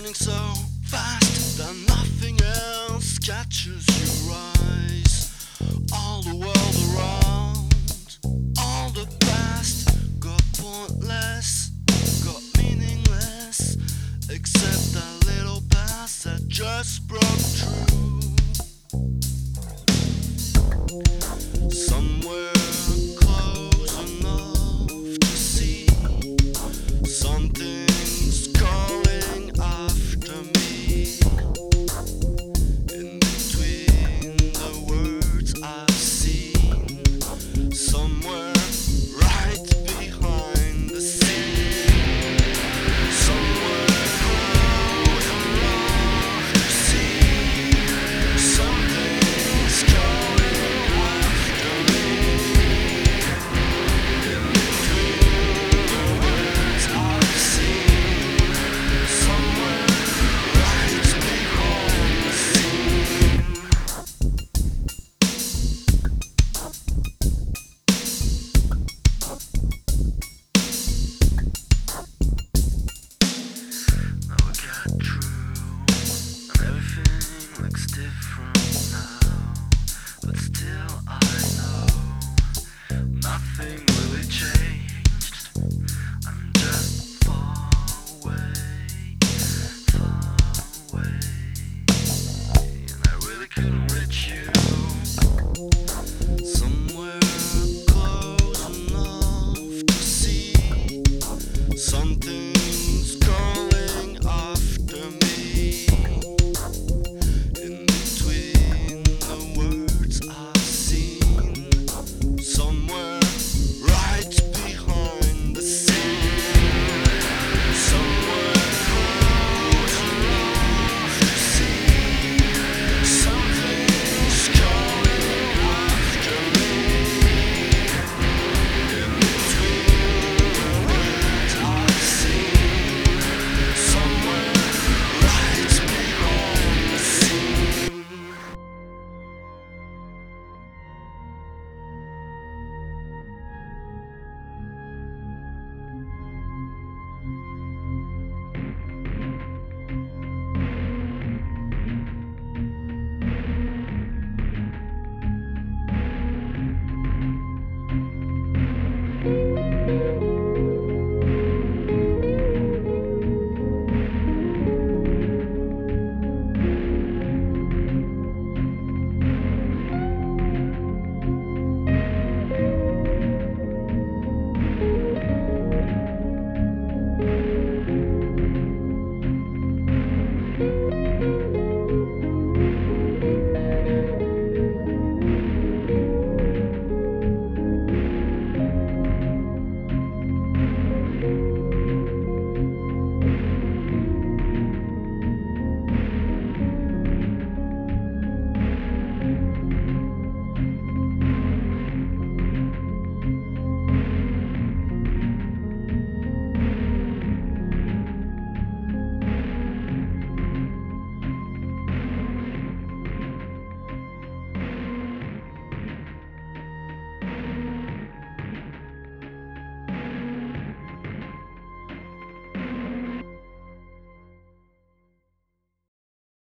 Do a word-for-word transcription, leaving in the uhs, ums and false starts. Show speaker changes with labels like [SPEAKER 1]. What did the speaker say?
[SPEAKER 1] spinning so fast that nothing else catches your eyes. All the world around, all the past got pointless, got meaningless, except that little past that just broke through. Somewhere close enough to see something's calling after me. In between the words I've seen, somewhere right behind the scene, somewhere close enough to see something's calling after me. In between the words I've seen, somewhere right behind the scene. Now we got through, and everything looks different now. But still I know nothing really changed. I'm just far away, far away, and I really couldn't reach you. Somewhere close enough to see something's gone.